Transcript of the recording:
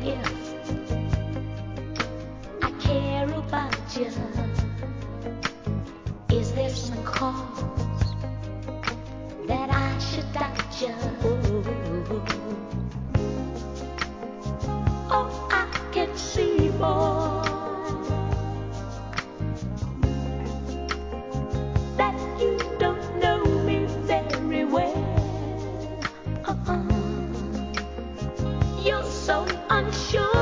if I care about you? Is there some cause that I should doubt you? Oh, I can see, boy, that you don't know me very well. You're so unsure.